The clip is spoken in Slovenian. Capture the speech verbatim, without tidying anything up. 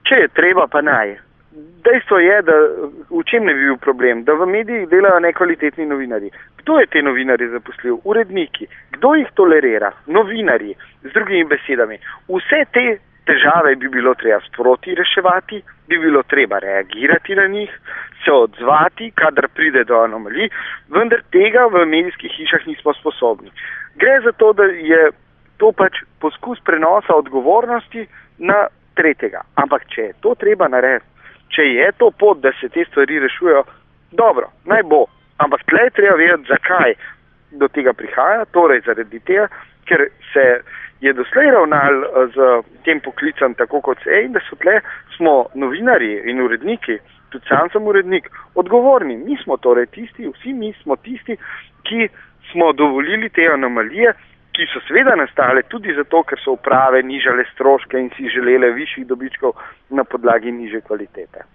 če je treba, pa naj. Dejstvo je, da v čem ne bi bil problem, da v medijih delajo nekvalitetni novinarji. Kdo je te novinarje zaposlil? Uredniki. Kdo jih tolerira? Novinarji. Z drugimi besedami. Vse te težave bi bilo treba sproti reševati, bi bilo treba reagirati na njih, se odzvati, kadar pride do anomalij, vendar tega v medijskih hišah nismo sposobni. Gre za to, da je to pač poskus prenosa odgovornosti na tretjega. Ampak če je to treba narediti, če je to pot, da se te stvari rešujejo, dobro, naj bo. Ampak tle je treba vedeti, zakaj do tega prihaja, torej zaradi tega, ker se je doslej ravnal z tem poklicem tako kot se je in da so tle smo novinarji in uredniki, tudi sam sem urednik, odgovorni. Mi smo torej tisti, vsi mi smo tisti, ki smo dovolili te anomalije, ki so seveda nastale tudi zato, ker so uprave nižale stroške in si želele višjih dobičkov na podlagi nižje kvalitete.